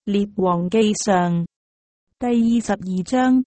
列王記上第22章。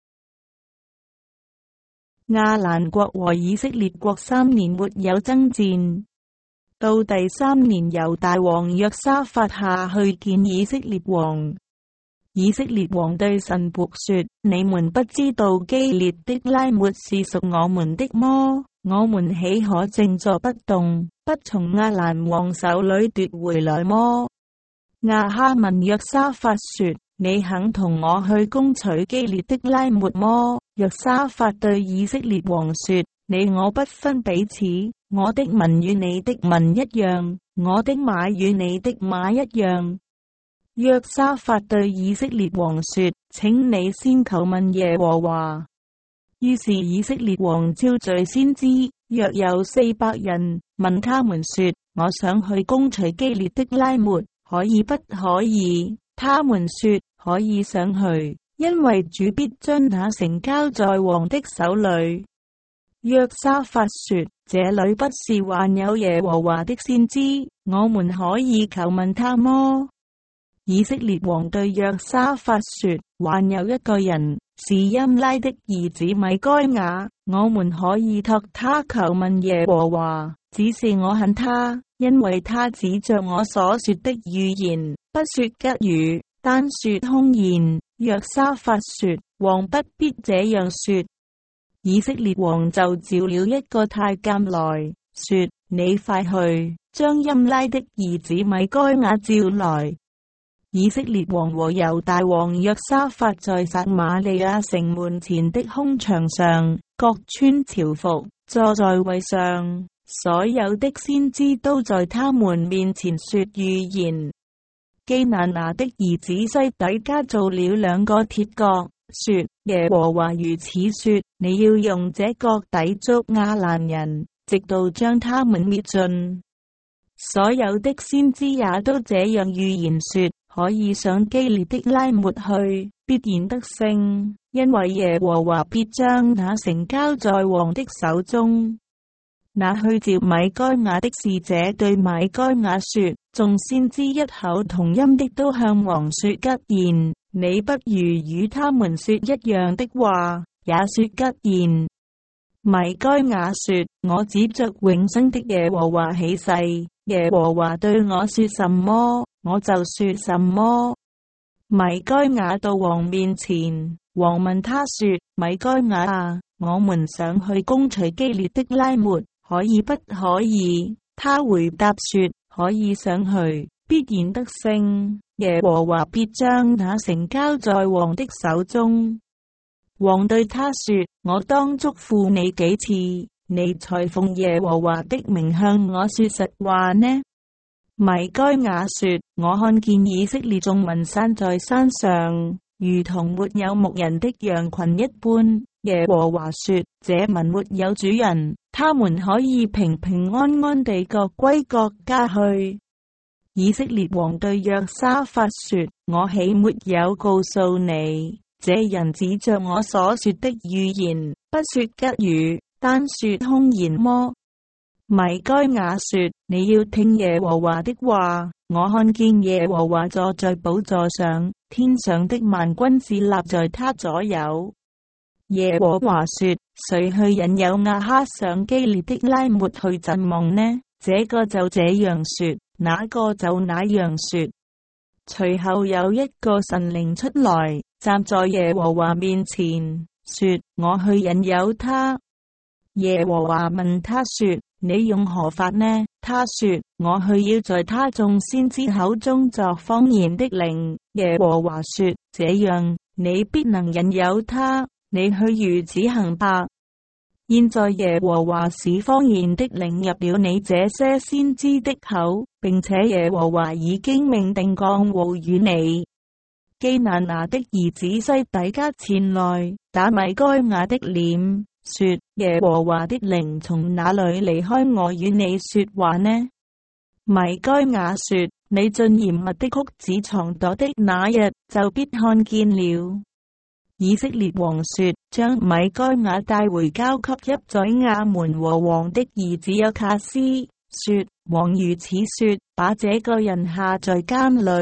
亞蘭國和以色列國3年沒有爭戰。到第3年，猶大王約沙法下去見以色列王。以色列王對臣僕說：你們不知道基列的拉末是屬我們的麼？我們豈可靜坐不動，不從亞蘭王手裏奪回來麼？亞哈問約沙法說：你肯同我去攻取基列的拉末麼？約沙法對以色列王說：你我不分彼此，我的民與你的民一樣，我的馬與你的馬一樣。約沙法對以色列王說：請你先求問耶和華。於是以色列王召聚先知，約有400人，問他們說：我想去攻取基列的拉末，可以不可以？他們說：可以上去，因為主必將那城交在王的手裏。約沙法說：這裏不是還有耶和華的先知，我們可以求問他麼？以色列王對約沙法說：還有一個人，是音拉的兒子米該雅，我們可以託他求問耶和華，只是我恨他，因為他指着我所說的預言，不說吉語，單說凶言。約沙法說：王不必這樣說。以色列王就召了一個太監來說：你快去，將音拉的兒子米該雅召來。以色列王和猶大王約沙法在撒瑪利亞城門前的空場上，各穿朝服，坐在位上。所有的先知都在他們面前說預言。基拿拿的兒子西底家做了2個鐵角，說：耶和華如此說，你要用這角抵觸亞蘭人，直到將他們滅盡。所有的先知也都這樣預言說：可以上基列的拉末去，必然得勝，因為耶和華必將那城交在王的手中。那去召米該雅的使者對米該雅說：眾先知一口同音的都向王說吉言，你不如與他們說一樣的話，也說吉言。米該雅說：我指着永生的耶和華起誓，耶和華對我說什麼，我就說什麼。米該雅到王面前，王問他說：米該雅啊，我們想去攻取基列的拉末，可以不可以？他回答說：可以上去，必然得勝，耶和華必將那城交在王的手中。王對他說：我當囑咐你幾次，你才奉耶和華的名向我說實話呢？米該雅說：我看見以色列眾民散在山上，如同沒有牧人的羊群一般。耶和華說：這民沒有主人，他們可以平平安安地各歸各家去。以色列王對約沙法說：我豈沒有告訴你，這人指着我所說的預言，不說吉語，單說凶言麼？米該雅說：你要聽耶和華的話。我看見耶和華坐在寶座上，天上的萬軍侍立在他左右。耶和華說：誰去引誘亞哈上基列的拉末去陣亡呢？這個就這樣說，那個就那樣說。隨後有一個神靈出來，站在耶和華面前，說：我去引誘他。耶和華問他說：你用何法呢？他說：我去要在他眾先知口中作謊言的靈。耶和華說：這樣，你必能引誘他。你去如此行吧。現在耶和華使謊言的靈入了你這些先知的口，並且耶和華已經命定降禍與你。基拿拿的兒子西底家前來打米該雅的臉，說：耶和華的靈從哪裏離開我與你說話呢？米該雅說：你進嚴密的谷子藏躲的那日，就必看見了。以色列王說：將米該雅帶回交給邑宰亞門和王的兒子約卡斯，說：王如此說，把這個人下在監裏，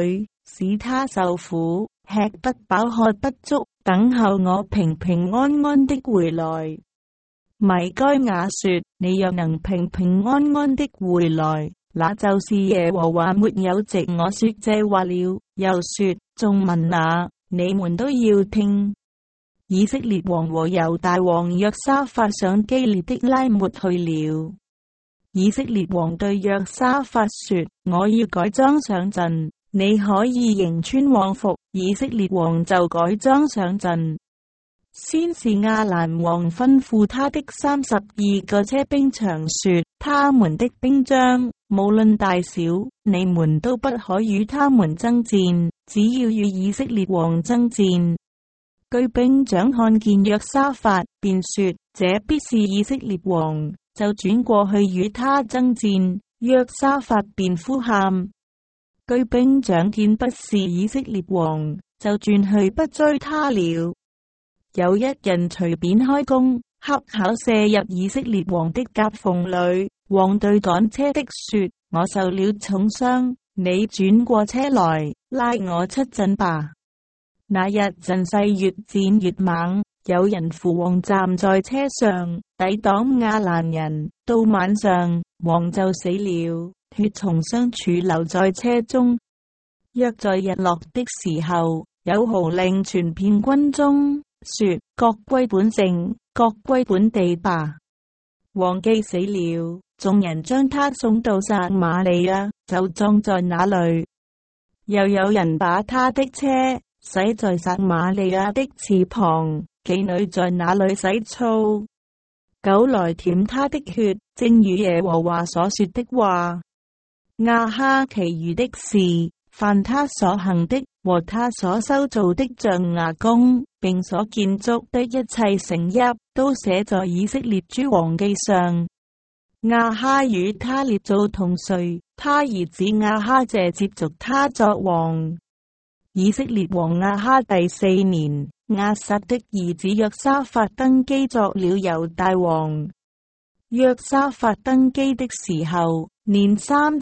使他受苦，吃不飽喝不足，等候我平平安安的回來。米該雅說：你若能平平安安的回來，那就是耶和華沒有藉我說這話了。又說：眾民啊，你們都要聽。以色列王和猶大王約沙法上基列的拉末去了。以色列王對約沙法說：我要改裝上陣，你可以迎穿往服。以色列王就改裝上陣。先是亞蘭王吩咐他的32個車兵長說：他們的兵將，無論大小，你們都不可與他們爭戰，只要與以色列王爭戰。據兵長看見約沙法，便說：這必是以色列王，就轉過去與他爭戰。約沙法便呼喊。據兵長見不是以色列王，就轉去不追他了。有一人隨便開弓，恰巧射入以色列王的夾縫裏。王對趕車的說：我受了重傷，你轉過車來，拉我出陣吧。那日陣勢越戰越猛，有人扶王站在車上，抵擋亞蘭人。到晚上，王就死了，血從傷處流在車中。約在日落的時候，有號令傳遍軍中，說：各歸本城，各歸本地吧。王既死了，眾人將他送到撒瑪利亞，就葬在那裏。又有人把他的車洗在撒瑪利亞的池旁，妓女在那裏洗澡，狗來舔他的血，正如耶和華所說的話。亞哈其餘的事，凡他所行的和他所修造的象牙宮，並所建築的一切城邑，都寫在以色列諸王記上。亞哈與他列祖同睡，他兒子亞哈謝接續他作王。以色列王亞哈第4年，亞撒的兒子約沙法登基作了猶大王。約沙法登基的時候，年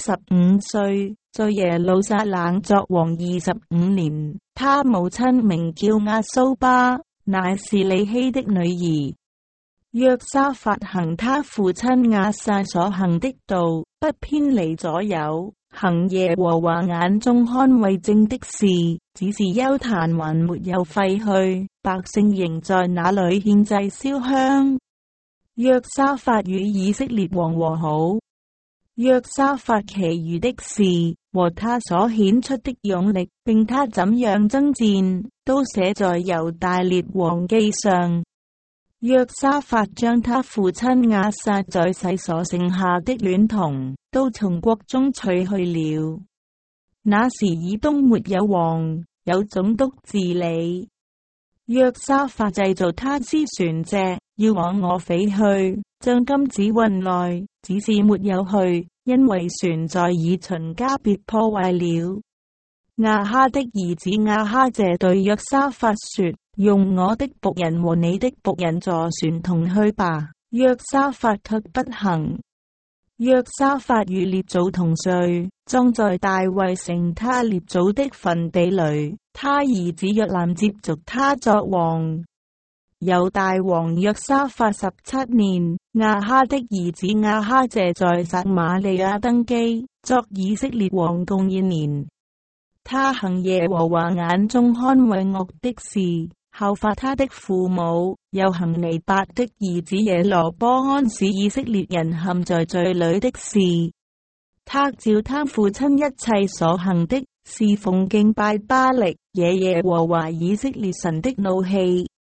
35歲，在耶路撒冷作王25年。他母親名叫亞蘇巴，乃是利希的女兒。約沙法行他父親亞撒所行的道，不偏離左右，行耶和華眼中看為正的事，只是邱壇還沒有廢去，百姓仍在那裏獻祭燒香。約沙法與以色列王和好。約沙法其餘的事和他所顯出的勇力，並他怎樣爭戰，都寫在猶大列王記上。約沙法將他父親亞撒在世所剩下的戀童，都從國中取去了。那時以東沒有王，有總督治理。約沙法製造他支船隻，要往俄斐去，將金子運來，只是沒有去，因為船在以旬加別破壞了。亞哈的兒子亞哈謝對約沙法說：用我的僕人和你的僕人坐船同去吧。約沙法卻不行。約沙法與列祖同睡，葬在大衛城他列祖的墳地裏。他兒子約蘭接續他作王。猶大王約沙法17年，亞哈的兒子亞哈謝在撒瑪利亞登基，作以色列王共2年。他行耶和華眼中看為惡的事，效法他的父母，又行尼八的兒子耶羅波安使以色列人陷在罪裏的事。他照他父親一切所行的，侍奉敬拜巴力，惹耶和華以色列神的怒氣。